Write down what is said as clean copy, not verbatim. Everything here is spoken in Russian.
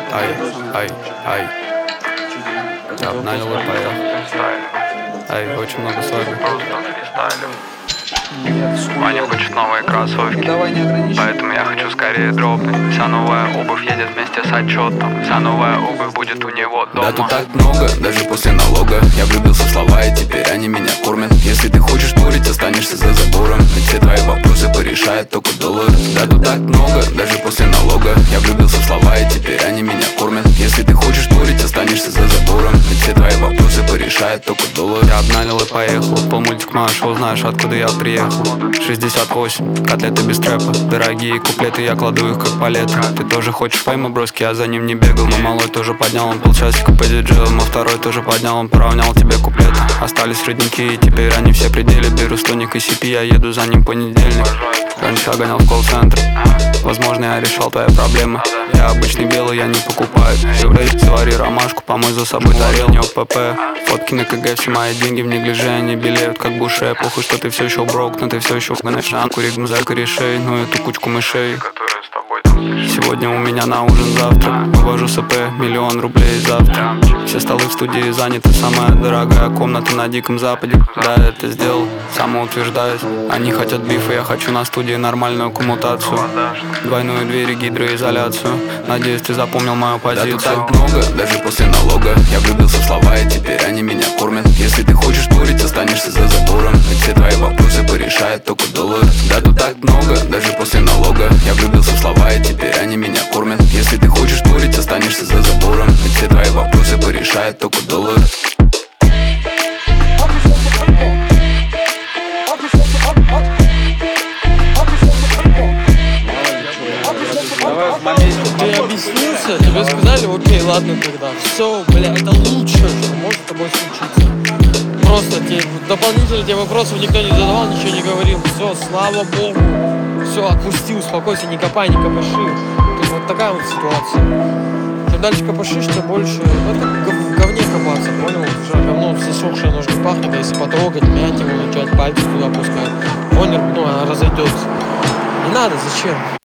Ай, ай, ай. Я обнанял и поехал. Ай, очень много свадьбы. Ваня хочет новые кроссовки, поэтому я хочу скорее дропнуть. Вся новая обувь едет вместе с отчетом. Вся новая обувь будет у него дома. Да тут так много, даже после налога. Я влюбился в слова, и теперь они меня кормят. Если ты хочешь спорить, останешься за забором. Ведь все твои вопросы порешает только доллар. Да тут так много, даже после налога. Я влюбился в слова, и теперь они меня кормят. Если ты хочешь спорить, останешься за забором. Ведь все твои вопросы порешает только доллар. Я обналил и поехал. Полмультик шоу, знаешь, откуда я приехал. 68, котлеты без трэпа. Дорогие куплеты, я кладу их как палеты. Ты тоже хочешь фейма, броски, я за ним не бегал. Мой малой тоже поднял, он полчасика по диджею. Мой второй тоже поднял, он поравнял тебе куплеты. Остались родники, и теперь они все пределе. Беру стоник и CP, я еду за ним понедельник. Раньше я гонял в колл-центр. Возможно, я решал твои проблемы. Я обычный белый, я не покупаю. Завари ромашку, помой за собой тарел, не ОПП. Фотки на КГ, все мои деньги в неглиже. Они белеют, как буше. Похуй, что ты все еще брок, но ты все еще в ганашанку. Ригмуза корешей, ну эту кучку мышей. Сегодня у меня на ужин завтрак. Вывожу СП, 1 000 000 рублей завтра. Все столы в студии заняты. Самая дорогая комната на Диком Западе. Да, это сделал, самоутверждаюсь. Они хотят бифа, я хочу на студии нормальную коммутацию. Двойную дверь и гидроизоляцию. Надеюсь, ты запомнил мою позицию. Да тут так много, даже после налога. Я влюбился в слова, и теперь они меня кормят. Если ты хочешь спорить, останешься за забором. Ведь все твои вопросы порешает только доллар. Да тут так много, даже после налога. Я влюбился в слова, и теперь они меня кормят. Если ты хочешь спорить, останешься за забором. Ведь все твои вопросы порешает только доллар. Ты объяснился, тебе сказали, окей, ладно тогда. Все, бля, это лучшее, что может с тобой случиться. Просто тебе, дополнительно тебе вопросов никто не задавал, ничего не говорил. Все, слава богу. Все, отпусти, успокойся, не копай, не копоши. То есть вот такая вот ситуация. Чем дальше копошишь, тем больше. Ну, это в говне копаться, понял? Уже говно засохшее, оно же не пахнет, а если потрогать, мять его, начать пальцы туда пускать. Понял? Ну, она разойдется. Не надо, зачем?